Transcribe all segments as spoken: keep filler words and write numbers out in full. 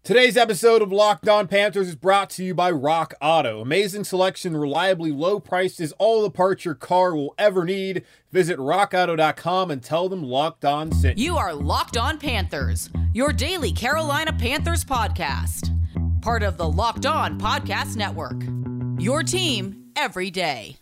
Today's episode of Locked On Panthers is brought to you by Rock Auto. Amazing selection, reliably low prices, all the parts your car will ever need. Visit rock auto dot com and tell them Locked On sent you. You are Locked On Panthers, your daily Carolina Panthers podcast. Part of the Locked On Podcast Network. Your team every day.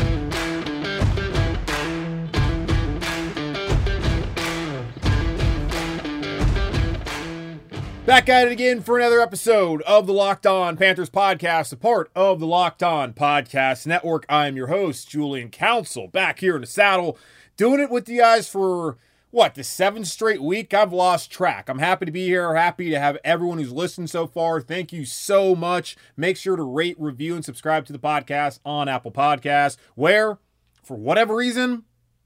Back at it again for another episode of the Locked On Panthers podcast, a part of the Locked On Podcast Network. I'm your host, Julian Council, back here in the saddle, doing it with you guys for, what, the seventh straight week? I've lost track. I'm happy to be here, happy to have everyone who's listened so far. Thank you so much. Make sure to rate, review, and subscribe to the podcast on Apple Podcasts, where, for whatever reason,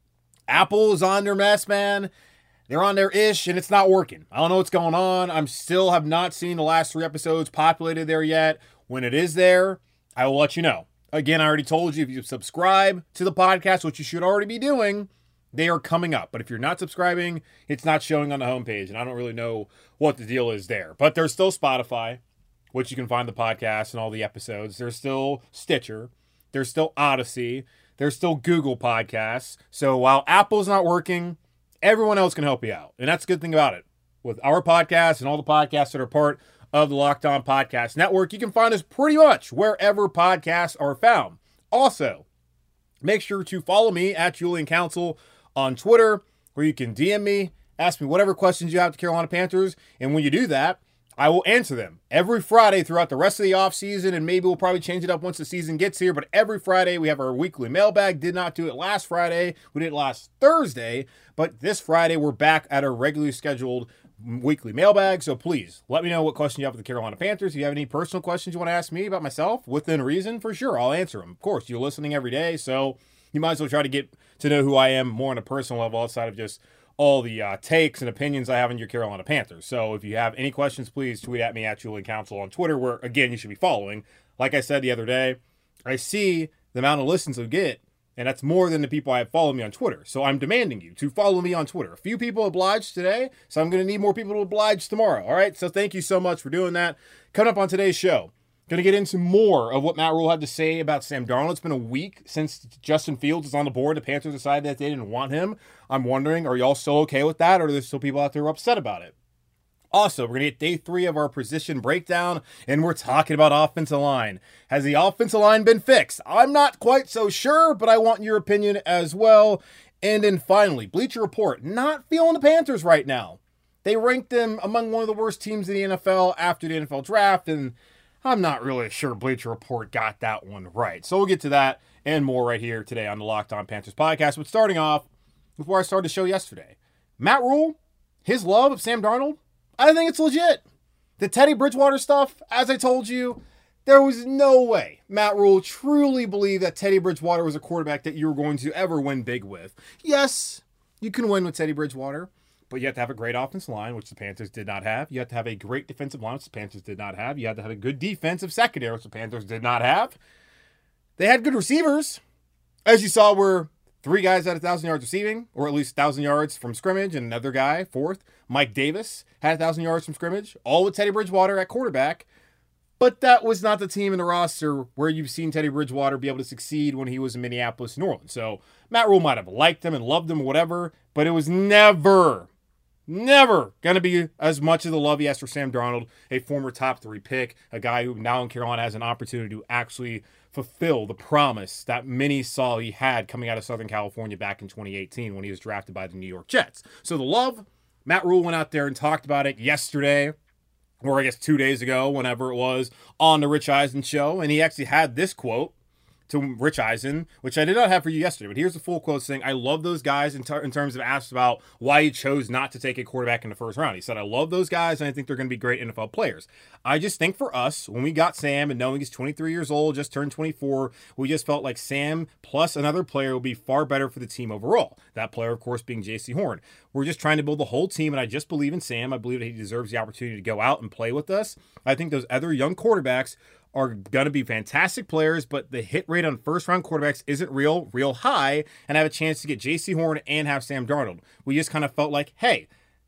Apple is on their mess, man. They're on their ish, and it's not working. I don't know what's going on. I'm still have not seen the last three episodes populated there yet. When it is there, I will let you know. Again, I already told you, if you subscribe to the podcast, which you should already be doing, they are coming up. But if you're not subscribing, it's not showing on the homepage, and I don't really know what the deal is there. But there's still Spotify, which you can find the podcast and all the episodes. There's still Stitcher. There's still Odyssey. There's still Google Podcasts. So while Apple's not working, everyone else can help you out. And that's the good thing about it. With our podcast and all the podcasts that are part of the Locked On Podcast Network, you can find us pretty much wherever podcasts are found. Also, make sure to follow me at Julian Council on Twitter, where you can D M me, ask me whatever questions you have to Carolina Panthers. And when you do that, I will answer them every Friday throughout the rest of the offseason, and maybe we'll probably change it up once the season gets here. But every Friday, we have our weekly mailbag. Did not do it last Friday. We did it last Thursday. But this Friday, we're back at our regularly scheduled weekly mailbag. So please, let me know what question you have for the Carolina Panthers. If you have any personal questions you want to ask me about myself, within reason, for sure, I'll answer them. Of course, you're listening every day, so you might as well try to get to know who I am more on a personal level outside of just all the uh, takes and opinions I have on your Carolina Panthers. So if you have any questions, please tweet at me at Julian Council on Twitter, where, again, you should be following. Like I said the other day, I see the amount of listens I get, and that's more than the people I have followed me on Twitter. So I'm demanding you to follow me on Twitter. A few people obliged today, so I'm going to need more people to oblige tomorrow. All right, so thank you so much for doing that. Coming up on today's show, going to get into more of what Matt Rhule had to say about Sam Darnold. It's been a week since Justin Fields is on the board. The Panthers decided that they didn't want him. I'm wondering, are y'all still okay with that, or are there still people out there who are upset about it? Also, we're going to get day three of our position breakdown, and we're talking about offensive line. Has the offensive line been fixed? I'm not quite so sure, but I want your opinion as well. And then finally, Bleacher Report, not feeling the Panthers right now. They ranked them among one of the worst teams in the N F L after the N F L draft, and I'm not really sure Bleacher Report got that one right. So we'll get to that and more right here today on the Locked On Panthers podcast. But starting off, before I started the show yesterday, Matt Rhule, his love of Sam Darnold, I think it's legit. The Teddy Bridgewater stuff, as I told you, there was no way Matt Rhule truly believed that Teddy Bridgewater was a quarterback that you were going to ever win big with. Yes, you can win with Teddy Bridgewater, but you have to have a great offensive line, which the Panthers did not have. You have to have a great defensive line, which the Panthers did not have. You have to have a good defensive secondary, which the Panthers did not have. They had good receivers. As you saw, were three guys at one thousand yards receiving, or at least one thousand yards from scrimmage, and another guy, fourth, Mike Davis, had one thousand yards from scrimmage, all with Teddy Bridgewater at quarterback. But that was not the team in the roster where you've seen Teddy Bridgewater be able to succeed when he was in Minneapolis, New Orleans. So Matt Rhule might have liked him and loved him or whatever, but it was never, never going to be as much of the love he has for Sam Darnold, a former top three pick, a guy who now in Carolina has an opportunity to actually fulfill the promise that many saw he had coming out of Southern California back in twenty eighteen when he was drafted by the New York Jets. So the love, Matt Rhule went out there and talked about it yesterday, or I guess two days ago, whenever it was, on the Rich Eisen show, and he actually had this quote to Rich Eisen, which I did not have for you yesterday, but here's the full quote saying, I love those guys in, ter- in terms of asked about why he chose not to take a quarterback in the first round. He said, I love those guys, and I think they're going to be great N F L players. I just think for us, when we got Sam, and knowing he's twenty-three years old, just turned twenty-four, we just felt like Sam plus another player would be far better for the team overall. That player, of course, being J C Horn. We're just trying to build the whole team, and I just believe in Sam. I believe that he deserves the opportunity to go out and play with us. I think those other young quarterbacks are going to be fantastic players, but the hit rate on first-round quarterbacks isn't real, real high, and I have a chance to get J C Horn and have Sam Darnold. We just kind of felt like, hey,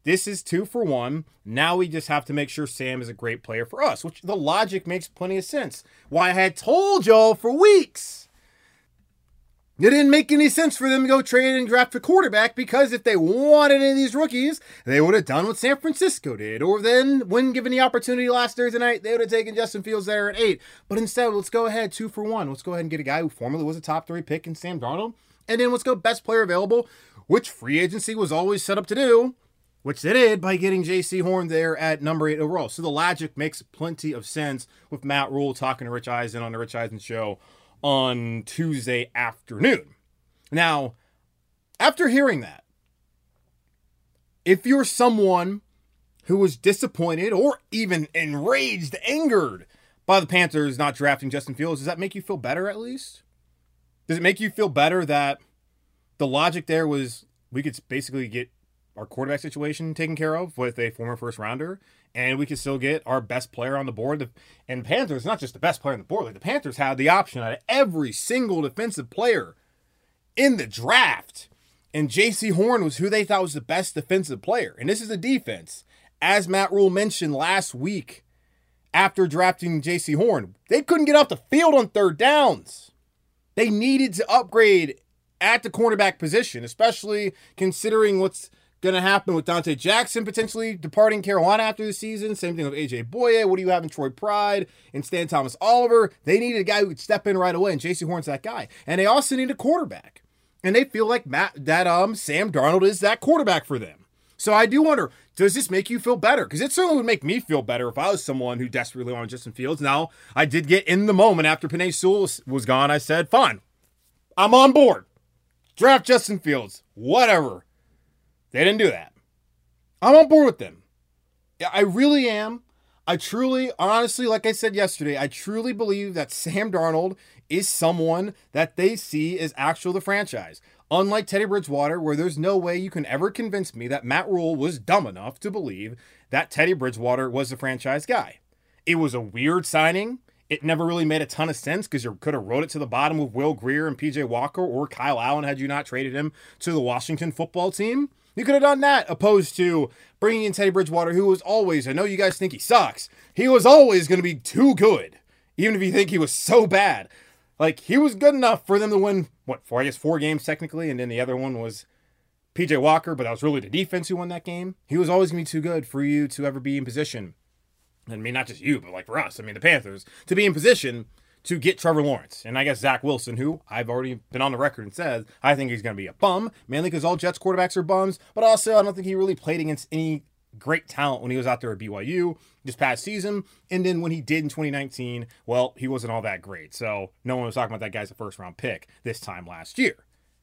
This is two for one. Now we just have to make sure Sam is a great player for us, which the logic makes plenty of sense. Why I had told y'all for weeks. It didn't make any sense for them to go trade and draft a quarterback, because if they wanted any of these rookies, they would have done what San Francisco did. Or then, when given the opportunity last Thursday night, they would have taken Justin Fields there at eight. But instead, let's go ahead two for one. Let's go ahead and get a guy who formerly was a top three pick in Sam Darnold. And then let's go best player available, which free agency was always set up to do, which they did by getting J C Horn there at number eight overall. So the logic makes plenty of sense with Matt Rule talking to Rich Eisen on the Rich Eisen Show on Tuesday afternoon. Now, after hearing that, if you're someone who was disappointed or even enraged, angered by the Panthers not drafting Justin Fields, does that make you feel better at least? Does it make you feel better that the logic there was we could basically get our quarterback situation taken care of with a former first rounder, and we could still get our best player on the board? And Panthers, not just the best player on the board, like the Panthers had the option out of every single defensive player in the draft, and J C Horn was who they thought was the best defensive player. And this is a defense, as Matt Rule mentioned last week after drafting J C Horn, they couldn't get off the field on third downs. They needed to upgrade at the cornerback position, especially considering what's going to happen with Dante Jackson potentially departing Carolina after the season. Same thing with A J Boye. What do you have in Troy Pride and Stan Thomas Oliver? They needed a guy who could step in right away, and J C Horn's that guy. And they also need a quarterback. And they feel like Matt, that um Sam Darnold is that quarterback for them. So I do wonder, does this make you feel better? Because it certainly would make me feel better if I was someone who desperately wanted Justin Fields. Now, I did get in the moment after Penei Sewell was gone. I said, fine, I'm on board. Draft Justin Fields. Whatever. They didn't do that. I'm on board with them. I really am. I truly, honestly, like I said yesterday, I truly believe that Sam Darnold is someone that they see as actual the franchise. Unlike Teddy Bridgewater, where there's no way you can ever convince me that Matt Rule was dumb enough to believe that Teddy Bridgewater was the franchise guy. It was a weird signing. It never really made a ton of sense because you could have wrote it to the bottom with Will Grier and P J Walker or Kyle Allen had you not traded him to the Washington football team. You could have done that, opposed to bringing in Teddy Bridgewater, who was always, I know you guys think he sucks, he was always going to be too good, even if you think he was so bad. Like, he was good enough for them to win, what, four, I guess four games technically, and then the other one was P J Walker, but that was really the defense who won that game. He was always going to be too good for you to ever be in position. I mean, not just you, but like for us, I mean, the Panthers, to be in position to get Trevor Lawrence. And I guess Zach Wilson, who I've already been on the record and said, I think he's going to be a bum, mainly because all Jets quarterbacks are bums, but also I don't think he really played against any great talent when he was out there at B Y U this past season. And then when he did in twenty nineteen, well, he wasn't all that great. So no one was talking about that guy's a first round pick this time last year.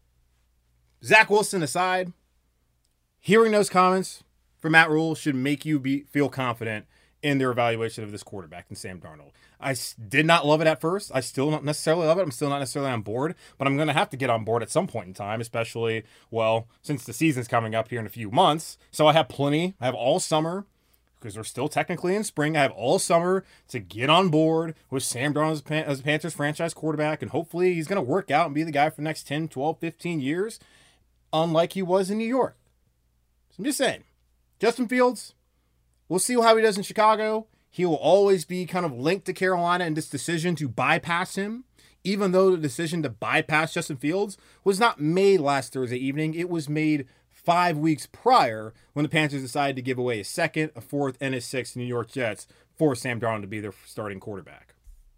Zach Wilson aside, hearing those comments from Matt Rule should make you be feel confident in their evaluation of this quarterback and Sam Darnold. I did not love it at first. I still don't necessarily love it. I'm still not necessarily on board, but I'm going to have to get on board at some point in time, especially, well, since the season's coming up here in a few months. So I have plenty. I have all summer, because we're still technically in spring. I have all summer to get on board with Sam Darnold as a Panthers franchise quarterback, and hopefully he's going to work out and be the guy for the next ten, twelve, fifteen years, unlike he was in New York. So I'm just saying, Justin Fields, we'll see how he does in Chicago. He will always be kind of linked to Carolina in this decision to bypass him, even though the decision to bypass Justin Fields was not made last Thursday evening. It was made five weeks prior when the Panthers decided to give away a second, a fourth, and a sixth New York Jets for Sam Darnold to be their starting quarterback.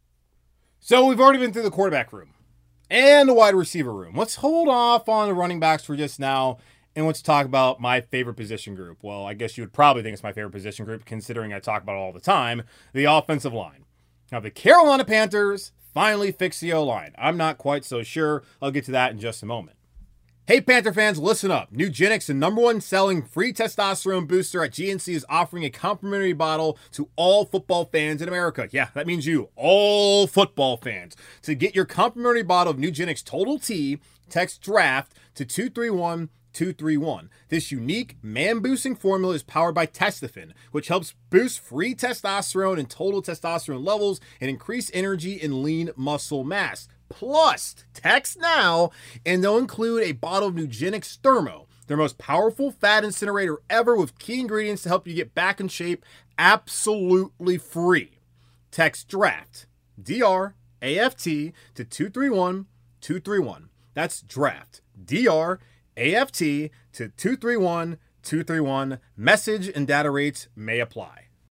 So we've already been through the quarterback room and the wide receiver room. Let's hold off on the running backs for just now. And let's talk about my favorite position group. Well, I guess you would probably think it's my favorite position group, considering I talk about it all the time, the offensive line. Now, the Carolina Panthers finally fixed the O-line. I'm not quite so sure. I'll get to that in just a moment. Hey, Panther fans, listen up. Nugenix, the number one selling free testosterone booster at G N C, is offering a complimentary bottle to all football fans in America. Yeah, that means you, all football fans. To get your complimentary bottle of Nugenix Total T, text DRAFT to two three one two three one. This unique man-boosting formula is powered by Testofen, which helps boost free testosterone and total testosterone levels and increase energy and lean muscle mass. Plus, text now, and they'll include a bottle of Nugenix Thermo, their most powerful fat incinerator ever with key ingredients to help you get back in shape absolutely free. Text DRAFT, D R A F T, to two three one two three one. That's DRAFT, D R A F T, to two three one two three one. Message and data rates may apply.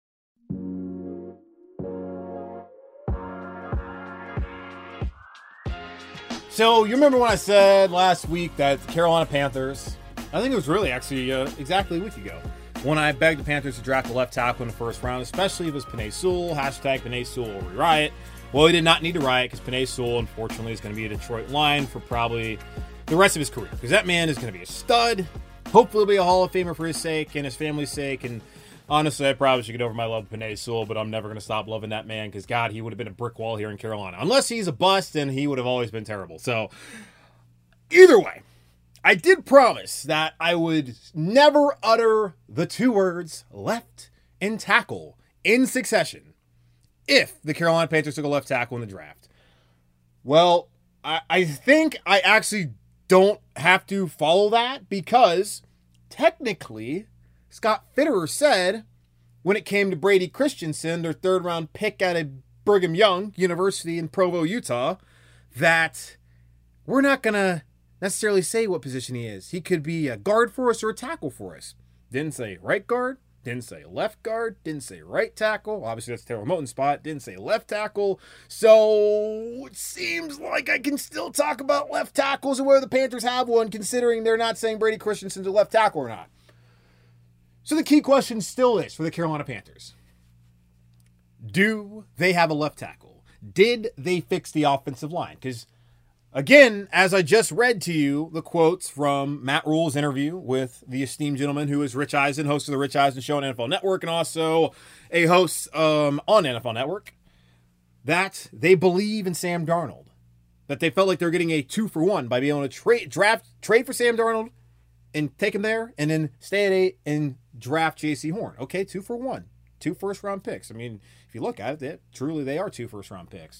So, you remember when I said last week that the Carolina Panthers, I think it was really actually uh, exactly a week ago, when I begged the Panthers to draft a left tackle in the first round, especially if it was Penei Sewell, hashtag Penei Sewell or we riot. Well, he did not need to riot because Penei Sewell, unfortunately, is going to be a Detroit Lion for probably the rest of his career. Because that man is going to be a stud. Hopefully he'll be a Hall of Famer for his sake and his family's sake. And honestly, I probably should get over my love of Penei Sewell, but I'm never going to stop loving that man because, God, he would have been a brick wall here in Carolina. Unless he's a bust, and he would have always been terrible. So, either way, I did promise that I would never utter the two words left and tackle in succession if the Carolina Panthers took a left tackle in the draft. Well, I, I think I actually don't have to follow that because technically Scott Fitterer said when it came to Brady Christensen, their third round pick out of Brigham Young University in Provo, Utah, that we're not going to necessarily say what position he is. He could be a guard for us or a tackle for us. Didn't say right guard, didn't say left guard, didn't say right tackle. Obviously, that's Taylor Moton's spot. Didn't say left tackle. So it seems like I can still talk about left tackles and whether the Panthers have one, considering they're not saying Brady Christensen's a left tackle or not. So the key question still is for the Carolina Panthers. Do they have a left tackle? Did they fix the offensive line? Because, again, as I just read to you, the quotes from Matt Rule's interview with the esteemed gentleman who is Rich Eisen, host of the Rich Eisen Show on N F L Network, and also a host um, on N F L Network, that they believe in Sam Darnold. That they felt like they're getting a two for one by being able to trade, draft, trade for Sam Darnold and take him there, and then stay at eight and draft J C Horn. Okay, two for one. Two first-round picks. I mean, if you look at it, they, truly they are two first-round picks.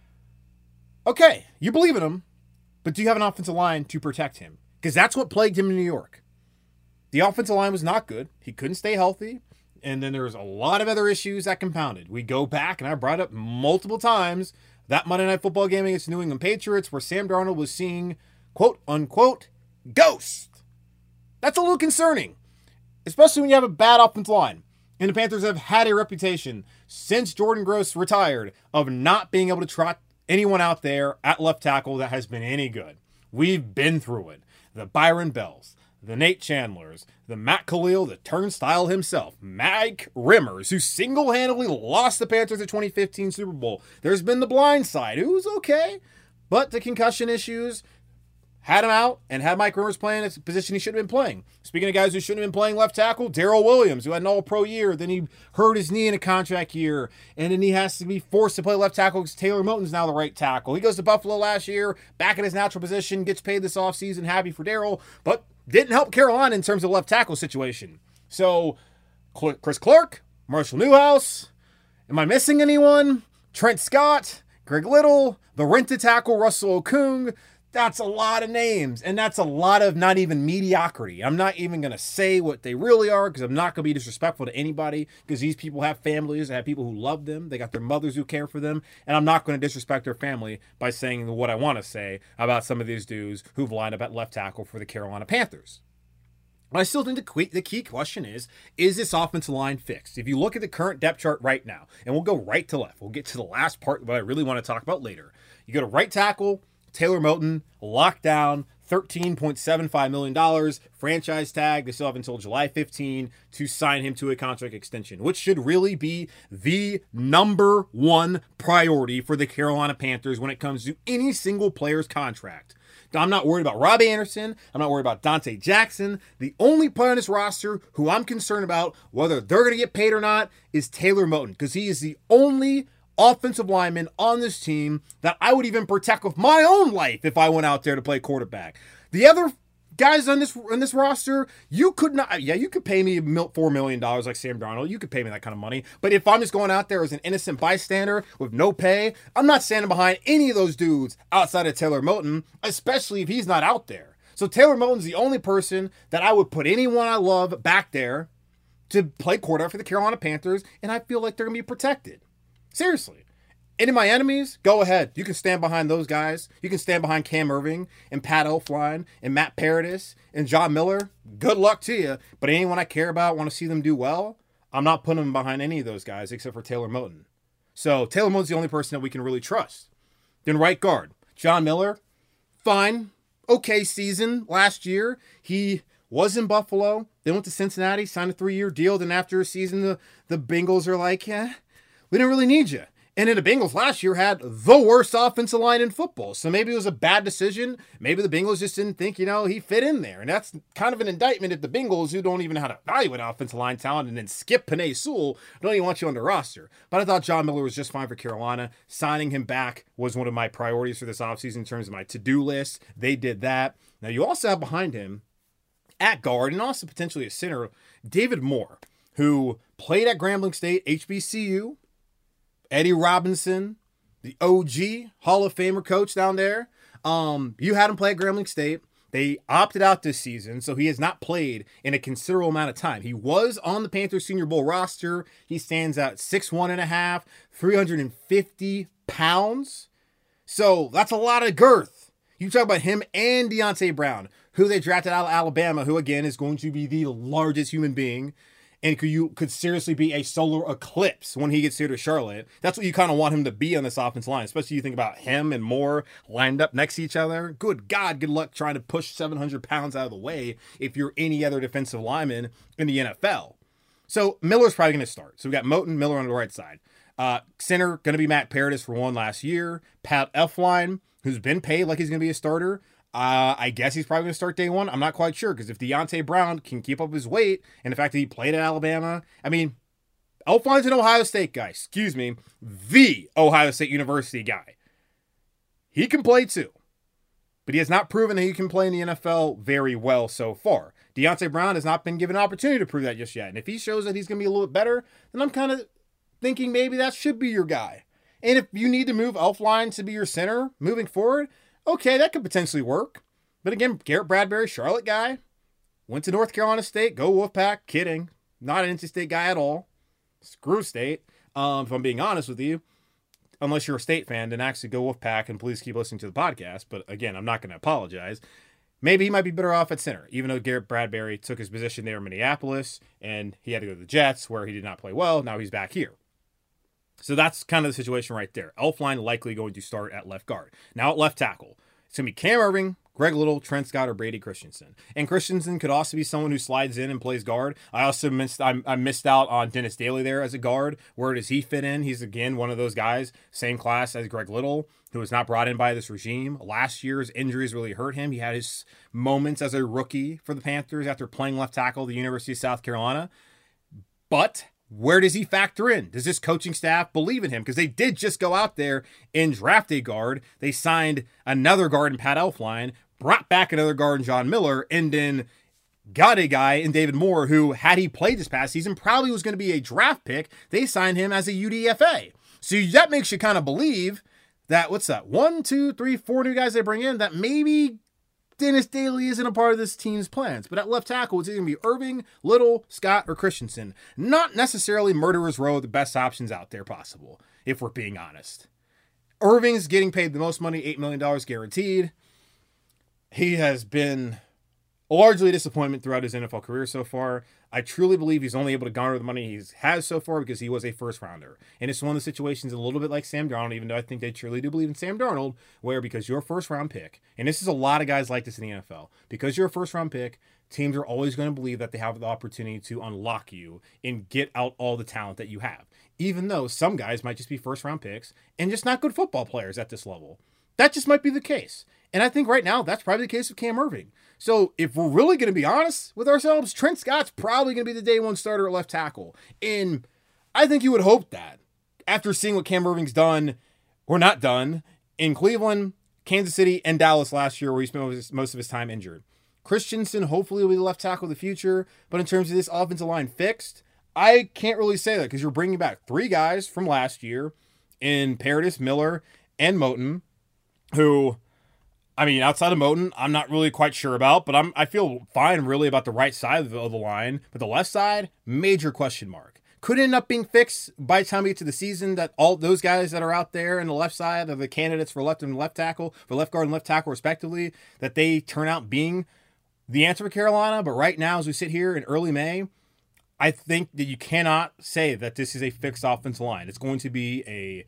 Okay, you believe in him, but do you have an offensive line to protect him? Because that's what plagued him in New York. The offensive line was not good. He couldn't stay healthy, and then there was a lot of other issues that compounded. We go back, and I brought up multiple times that Monday Night Football game against the New England Patriots where Sam Darnold was seeing, quote-unquote, ghosts. That's a little concerning, especially when you have a bad offensive line. And the Panthers have had a reputation since Jordan Gross retired of not being able to trot anyone out there at left tackle that has been any good. We've been through it. The Byron Bells, the Nate Chandlers, the Matt Khalil, the turnstile himself, Mike Rimmers, who single-handedly lost the Panthers the twenty fifteen Super Bowl. There's been the blind side, who's okay, but the concussion issues had him out and had Mike Rimmers playing a position he should have been playing. Speaking of guys who shouldn't have been playing left tackle, Darrell Williams, who had an all-pro year, then he hurt his knee in a contract year, and then he has to be forced to play left tackle because Taylor Moton's now the right tackle. He goes to Buffalo last year, back in his natural position, gets paid this offseason, happy for Darrell, but didn't help Carolina in terms of left tackle situation. So, Chris Clark, Marshall Newhouse, am I missing anyone? Trent Scott, Greg Little, the rent-a tackle Russell Okung. That's a lot of names, and that's a lot of not even mediocrity. I'm not even going to say what they really are because I'm not going to be disrespectful to anybody because these people have families, they have people who love them, they got their mothers who care for them, and I'm not going to disrespect their family by saying what I want to say about some of these dudes who've lined up at left tackle for the Carolina Panthers. But I still think the, the key question is, is this offensive line fixed? If you look at the current depth chart right now, and we'll go right to left, we'll get to the last part that I really want to talk about later. You go to right tackle, Taylor Moton, locked down, thirteen point seven five million dollars, franchise tag. They still have until July fifteenth to sign him to a contract extension, which should really be the number one priority for the Carolina Panthers when it comes to any single player's contract. I'm not worried about Robbie Anderson. I'm not worried about Dante Jackson. The only player on this roster who I'm concerned about, whether they're going to get paid or not, is Taylor Moton, because he is the only offensive lineman on this team that I would even protect with my own life if I went out there to play quarterback. The other guys on this on this roster, you could not, yeah, you could pay me four million dollars like Sam Darnold. You could pay me that kind of money. But if I'm just going out there as an innocent bystander with no pay, I'm not standing behind any of those dudes outside of Taylor Moton, especially if he's not out there. So Taylor Moton's the only person that I would put anyone I love back there to play quarterback for the Carolina Panthers, and I feel like they're going to be protected. Seriously. Any of my enemies, go ahead. You can stand behind those guys. You can stand behind Cam Erving and Pat Elflein and Matt Paradis and John Miller. Good luck to you. But anyone I care about, want to see them do well, I'm not putting them behind any of those guys except for Taylor Moton. So Taylor Moton's the only person that we can really trust. Then right guard, John Miller, fine. Okay season last year. He was in Buffalo, then went to Cincinnati, signed a three-year deal. Then after a season, the, the Bengals are like, yeah, we don't really need you. And then the Bengals last year had the worst offensive line in football. So maybe it was a bad decision. Maybe the Bengals just didn't think, you know, he fit in there. And that's kind of an indictment at the Bengals, who don't even know how to evaluate offensive line talent, and then skip Penei Sewell, don't even want you on the roster. But I thought John Miller was just fine for Carolina. Signing him back was one of my priorities for this offseason in terms of my to-do list. They did that. Now you also have behind him at guard, and also potentially a center, David Moore, who played at Grambling State, H B C U, Eddie Robinson, the O G Hall of Famer coach down there. Um, you had him play at Grambling State. They opted out this season, so he has not played in a considerable amount of time. He was on the Panthers Senior Bowl roster. He stands at six one and a half, three hundred fifty pounds. So that's a lot of girth. You talk about him and Deonte Brown, who they drafted out of Alabama, who again is going to be the largest human being. And could you could seriously be a solar eclipse when he gets here to Charlotte. That's what you kind of want him to be on this offensive line, especially you think about him and Moore lined up next to each other. Good God, good luck trying to push seven hundred pounds out of the way if you're any other defensive lineman in the N F L. So Miller's probably going to start. So we got Moton, Miller on the right side. Uh, center, going to be Matt Paradis for one last year. Pat Elflein, who's been paid like he's going to be a starter. Uh, I guess he's probably going to start day one. I'm not quite sure, because if Deonte Brown can keep up his weight, and the fact that he played at Alabama, I mean, Elflein's an Ohio State guy. Excuse me. The Ohio State University guy. He can play too. But he has not proven that he can play in the N F L very well so far. Deonte Brown has not been given an opportunity to prove that just yet. And if he shows that he's going to be a little bit better, then I'm kind of thinking maybe that should be your guy. And if you need to move Elflein to be your center moving forward, okay, that could potentially work. But again, Garrett Bradbury, Charlotte guy, went to North Carolina State, go Wolfpack. Kidding. Not an N C State guy at all. Screw State, um, if I'm being honest with you. Unless you're a State fan, then actually go Wolfpack, and please keep listening to the podcast. But again, I'm not going to apologize. Maybe he might be better off at center, even though Garrett Bradbury took his position there in Minneapolis, and he had to go to the Jets, where he did not play well. Now he's back here. So that's kind of the situation right there. Elflein likely going to start at left guard. Now at left tackle, it's going to be Cam Erving, Greg Little, Trent Scott, or Brady Christensen. And Christensen could also be someone who slides in and plays guard. I also missed I, I missed out on Dennis Daly there as a guard. Where does he fit in? He's, again, one of those guys, same class as Greg Little, who was not brought in by this regime. Last year's injuries really hurt him. He had his moments as a rookie for the Panthers after playing left tackle at the University of South Carolina. But where does he factor in? Does this coaching staff believe in him? Because they did just go out there and draft a guard. They signed another guard in Pat Elflein, brought back another guard in John Miller, and then got a guy in David Moore who, had he played this past season, probably was going to be a draft pick. They signed him as a U D F A. So that makes you kind of believe that, what's that, one, two, three, four new guys they bring in, that maybe Dennis Daly isn't a part of this team's plans. But at left tackle, it's either going to be Erving, Little, Scott, or Christensen. Not necessarily Murderer's Row, the best options out there possible, if we're being honest. Erving's getting paid the most money, eight million dollars guaranteed. He has been largely a disappointment throughout his N F L career so far. I truly believe he's only able to garner the money he has so far because he was a first rounder. And it's one of the situations a little bit like Sam Darnold, even though I think they truly do believe in Sam Darnold, where because you're a first round pick, and this is a lot of guys like this in the N F L, because you're a first round pick, teams are always going to believe that they have the opportunity to unlock you and get out all the talent that you have. Even though some guys might just be first round picks and just not good football players at this level. That just might be the case. And I think right now that's probably the case with Cam Erving. So if we're really going to be honest with ourselves, Trent Scott's probably going to be the day one starter at left tackle. And I think you would hope that after seeing what Cam Erving's done or not done in Cleveland, Kansas City, and Dallas last year, where he spent most of his time injured. Christensen hopefully will be the left tackle of the future. But in terms of this offensive line fixed, I can't really say that because you're bringing back three guys from last year in Paradis, Miller, and Moton, who I mean, outside of Moton, I'm not really quite sure about, but I'm I feel fine really about the right side of the, of the line. But the left side, major question mark. Could end up being fixed by the time we get to the season, that all those guys that are out there in the left side are the candidates for left and left tackle, for left guard and left tackle respectively, that they turn out being the answer for Carolina. But right now, as we sit here in early May, I think that you cannot say that this is a fixed offensive line. It's going to be a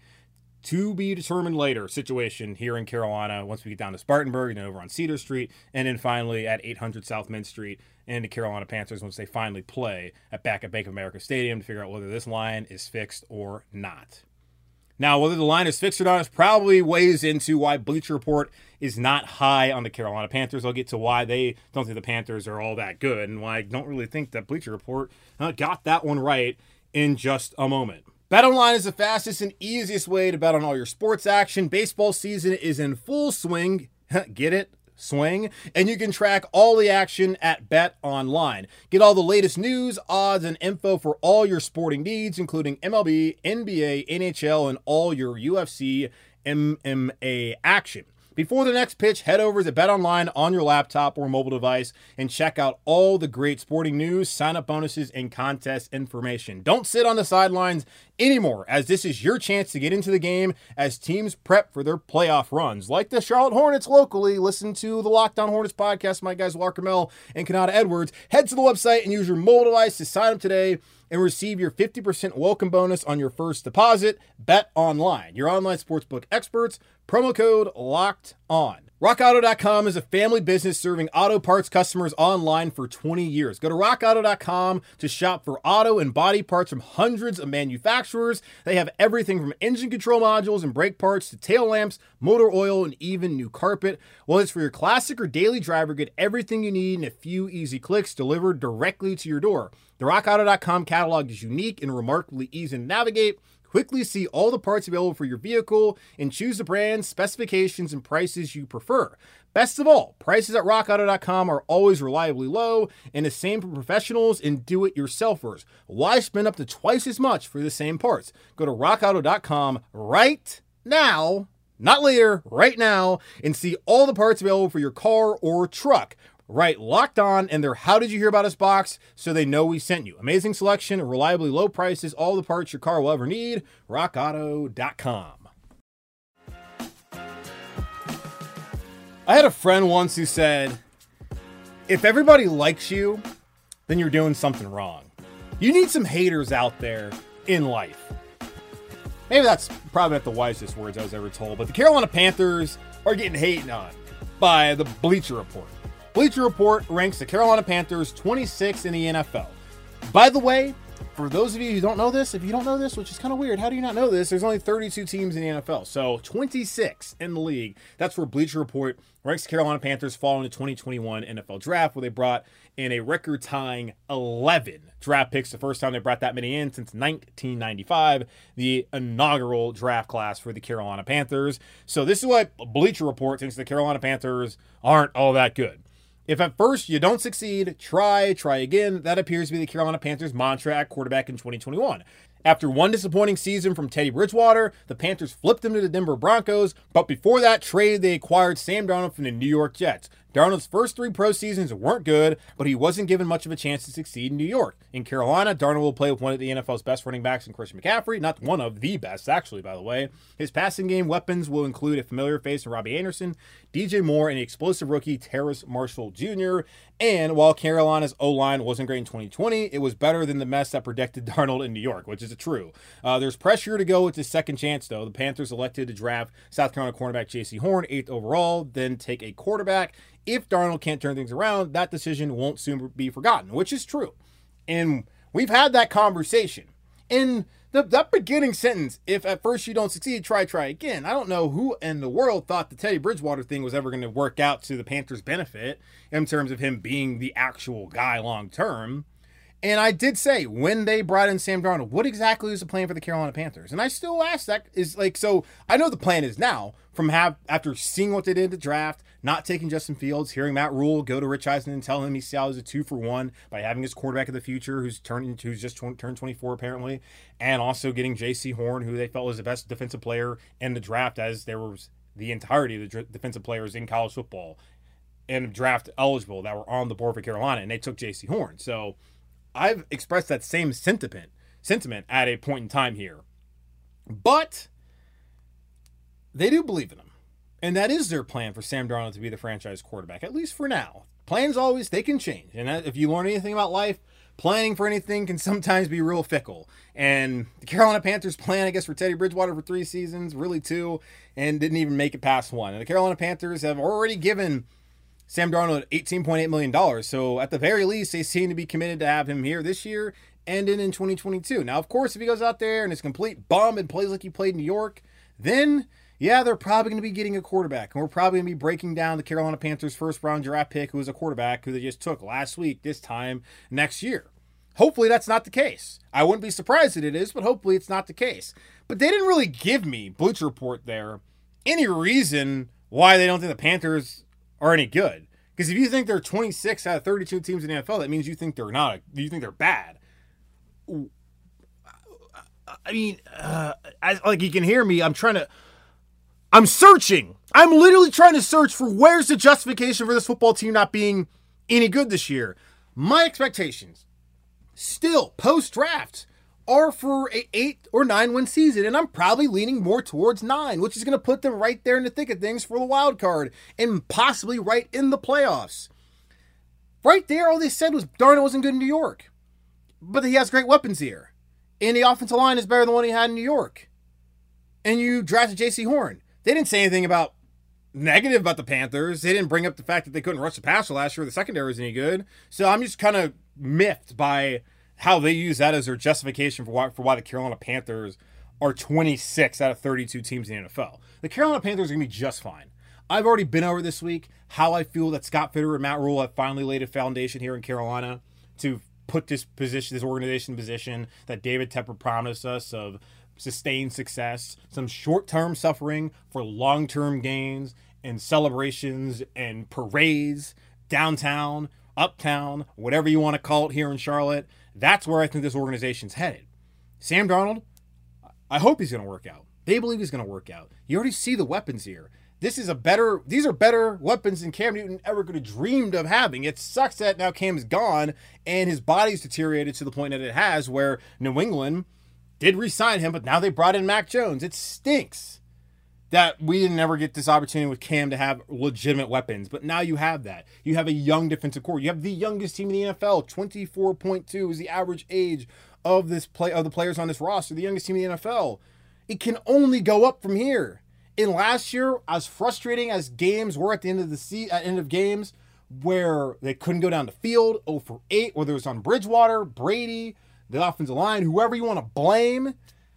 to be determined later situation here in Carolina once we get down to Spartanburg and then over on Cedar Street, and then finally at eight hundred South Mint Street and the Carolina Panthers once they finally play at back at Bank of America Stadium to figure out whether this line is fixed or not. Now, whether the line is fixed or not is probably weighs into why Bleacher Report is not high on the Carolina Panthers. I'll get to why they don't think the Panthers are all that good and why I don't really think that Bleacher Report uh, got that one right in just a moment. BetOnline is the fastest and easiest way to bet on all your sports action. Baseball season is in full swing. Get it? Swing. And you can track all the action at BetOnline. Get all the latest news, odds, and info for all your sporting needs, including M L B, N B A, N H L, and all your U F C, M M A action. Before the next pitch, head over to BetOnline on your laptop or mobile device and check out all the great sporting news, sign-up bonuses, and contest information. Don't sit on the sidelines anymore, as this is your chance to get into the game as teams prep for their playoff runs. Like the Charlotte Hornets locally, listen to the Locked On Hornets podcast, my guys Walker Mel and Kanata Edwards. Head to the website and use your mobile device to sign up today and receive your fifty percent welcome bonus on your first deposit. BetOnline, your online sportsbook experts. Promo code Locked On. rock auto dot com is a family business serving auto parts customers online for twenty years. Go to rock auto dot com to shop for auto and body parts from hundreds of manufacturers. They have everything from engine control modules and brake parts to tail lamps, motor oil, and even new carpet. Whether it's for your classic or daily driver, get everything you need in a few easy clicks delivered directly to your door. The rock auto dot com catalog is unique and remarkably easy to navigate. Quickly see all the parts available for your vehicle and choose the brands, specifications, and prices you prefer. Best of all, prices at rock auto dot com are always reliably low, and the same for professionals and do-it-yourselfers. Why spend up to twice as much for the same parts? Go to rock auto dot com right now, not later, right now, and see all the parts available for your car or truck. Right, Locked On and their How Did You Hear About Us box so they know we sent you. Amazing selection, reliably low prices, all the parts your car will ever need. rock auto dot com. I had a friend once who said, if everybody likes you, then you're doing something wrong. You need some haters out there in life. Maybe that's probably not the wisest words I was ever told, but the Carolina Panthers are getting hated on by the Bleacher Report. Bleacher Report ranks the Carolina Panthers twenty-sixth in the N F L. By the way, for those of you who don't know this, if you don't know this, which is kind of weird, how do you not know this? There's only thirty-two teams in the N F L, so twenty-six in the league. That's where Bleacher Report ranks the Carolina Panthers following the twenty twenty-one N F L Draft, where they brought in a record-tying eleven draft picks, the first time they brought that many in since nineteen ninety-five, the inaugural draft class for the Carolina Panthers. So this is what Bleacher Report thinks the Carolina Panthers aren't all that good. If at first you don't succeed, try, try again. That appears to be the Carolina Panthers' mantra at quarterback in twenty twenty-one. After one disappointing season from Teddy Bridgewater, the Panthers flipped him to the Denver Broncos, but before that trade, they acquired Sam Darnold from the New York Jets. Darnold's first three pro seasons weren't good, but he wasn't given much of a chance to succeed in New York. In Carolina, Darnold will play with one of the N F L's best running backs in Christian McCaffrey, not one of the best, actually, by the way. His passing game weapons will include a familiar face in Robbie Anderson, D J Moore, and the explosive rookie Terrace Marshall Junior And while Carolina's O-line wasn't great in twenty twenty, it was better than the mess that predicted Darnold in New York, which is true. Uh, there's pressure to go with his second chance, though. The Panthers elected to draft South Carolina cornerback J C Horn, eighth overall, then take a quarterback. If Darnold can't turn things around, that decision won't soon be forgotten, which is true. And we've had that conversation. In the, that beginning sentence, if at first you don't succeed, try, try again. I don't know who in the world thought the Teddy Bridgewater thing was ever going to work out to the Panthers' benefit in terms of him being the actual guy long term. And I did say, when they brought in Sam Darnold, what exactly is the plan for the Carolina Panthers? And I still ask that, is like, so I know the plan is now, from have after seeing what they did in the draft, not taking Justin Fields, hearing Matt Rule go to Rich Eisen and tell him he saw as a two for one by having his quarterback of the future, who's turned who's just turned twenty-four apparently, and also getting J C Horn, who they felt was the best defensive player in the draft, as there was the entirety of the dr- defensive players in college football and draft eligible that were on the board for Carolina, and they took J C Horn. So I've expressed that same sentiment sentiment at a point in time here. But they do believe in him. And that is their plan for Sam Darnold to be the franchise quarterback, at least for now. Plans always, they can change. And if you learn anything about life, planning for anything can sometimes be real fickle. And the Carolina Panthers plan, I guess, for Teddy Bridgewater for three seasons, really two, and didn't even make it past one. And the Carolina Panthers have already given Sam Darnold eighteen point eight million dollars. So at the very least, they seem to be committed to have him here this year and in, in twenty twenty-two. Now, of course, if he goes out there and is a complete bum and plays like he played in New York, then yeah, they're probably going to be getting a quarterback. And we're probably going to be breaking down the Carolina Panthers' first round draft pick, who was a quarterback who they just took last week, this time next year. Hopefully that's not the case. I wouldn't be surprised that it is, but hopefully it's not the case. But they didn't really give me, Bleacher Report there, any reason why they don't think the Panthers are any good. Because if you think they're twenty-six out of thirty-two teams in the N F L, that means you think they're not. You think they're bad. I mean, uh, as, like you can hear me, I'm trying to... I'm searching. I'm literally trying to search for where's the justification for this football team not being any good this year. My expectations, still post-draft, are for a eight or nine win season, and I'm probably leaning more towards nine, which is going to put them right there in the thick of things for the wild card and possibly right in the playoffs. Right there, all they said was Darnold wasn't good in New York, but he has great weapons here, and the offensive line is better than the one he had in New York. And you drafted J C Horn. They didn't say anything about negative about the Panthers. They didn't bring up the fact that they couldn't rush the passer last year. The secondary was any good. So I'm just kind of miffed by how they use that as their justification for why, for why the Carolina Panthers are twenty-six out of thirty-two teams in the N F L. The Carolina Panthers are going to be just fine. I've already been over this week how I feel that Scott Fitter and Matt Rule have finally laid a foundation here in Carolina to put this position, this organization in position that David Tepper promised us of sustained success, some short-term suffering for long-term gains and celebrations and parades downtown, uptown, whatever you want to call it here in Charlotte. That's where I think this organization's headed. Sam Darnold, I hope he's going to work out. They believe he's going to work out. You already see the weapons here. This is a better, these are better weapons than Cam Newton ever could have dreamed of having. It sucks that now Cam's gone and his body's deteriorated to the point that it has, where New England did re-sign him, but now they brought in Mac Jones. It stinks that we didn't ever get this opportunity with Cam to have legitimate weapons, but now you have that. You have a young defensive core. You have the youngest team in the N F L. twenty-four point two is the average age of this play of the players on this roster. The youngest team in the N F L. It can only go up from here. In last year, as frustrating as games were at the end of the se- at end of games, where they couldn't go down the field, oh for eight, whether it was on Bridgewater, Brady, the offensive line, whoever you want to blame,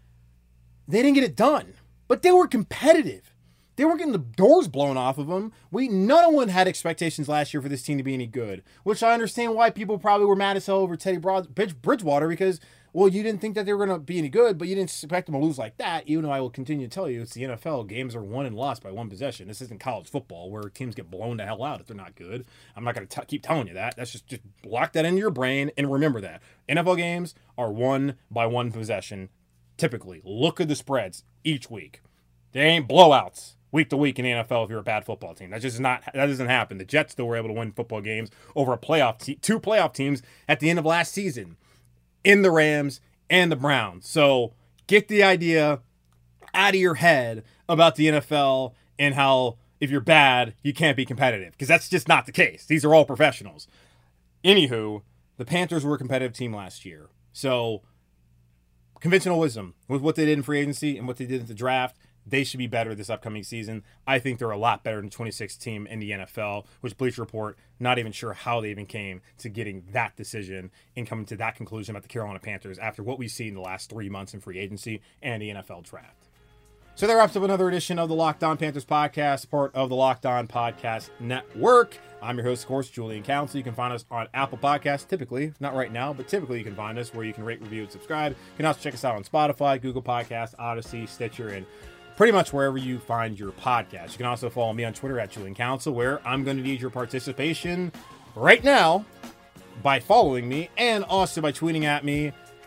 they didn't get it done. But they were competitive. They weren't getting the doors blown off of them. We, no one had expectations last year for this team to be any good, which I understand why people probably were mad as hell over Teddy Broad, Bridgewater, because, well, you didn't think that they were going to be any good, but you didn't expect them to lose like that, even though I will continue to tell you it's the N F L. Games are won and lost by one possession. This isn't college football where teams get blown the hell out if they're not good. I'm not going to keep telling you that. That's just, just lock that into your brain and remember that. N F L games are won by one possession, typically. Look at the spreads each week. They ain't blowouts week to week in the N F L if you're a bad football team. That just not that doesn't happen. The Jets still were able to win football games over a playoff te- two playoff teams at the end of last season in the Rams and the Browns. So get the idea out of your head about the N F L and how if you're bad, you can't be competitive, because that's just not the case. These are all professionals. Anywho, the Panthers were a competitive team last year. So conventional wisdom with what they did in free agency and what they did in the draft, they should be better this upcoming season. I think they're a lot better than the twenty-sixth team in the N F L, which Bleacher Report, not even sure how they even came to getting that decision and coming to that conclusion about the Carolina Panthers after what we've seen in the last three months in free agency and the N F L draft. So that wraps up another edition of the Locked On Panthers podcast, part of the Locked On Podcast Network. I'm your host, of course, Julian Council. You can find us on Apple Podcasts, typically, not right now, but typically you can find us where you can rate, review, and subscribe. You can also check us out on Spotify, Google Podcasts, Odyssey, Stitcher, and pretty much wherever you find your podcast. You can also follow me on Twitter at Julian Council, where I'm going to need your participation right now by following me and also by tweeting at me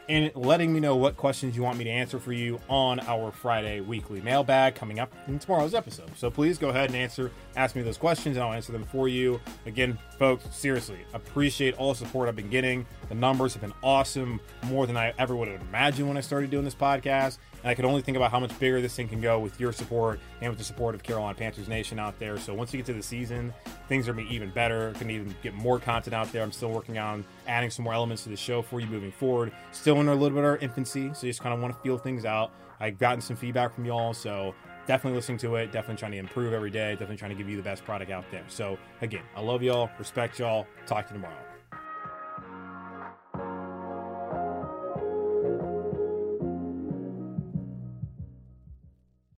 and letting me know what questions you want me to answer for you on our Friday weekly mailbag coming up in tomorrow's episode. So please go ahead and answer, ask me those questions, and I'll answer them for you. Again, folks, seriously, appreciate all the support I've been getting. The numbers have been awesome, more than I ever would have imagined when I started doing this podcast. And I could only think about how much bigger this thing can go with your support and with the support of Carolina Panthers Nation out there. So once you get to the season, things are going to be even better. Can even get more content out there. I'm still working on adding some more elements to the show for you moving forward. Still in a little bit of our infancy, so you just kind of want to feel things out. I've gotten some feedback from y'all, so definitely listening to it. Definitely trying to improve every day. Definitely trying to give you the best product out there. So again, I love y'all. Respect y'all. Talk to you tomorrow.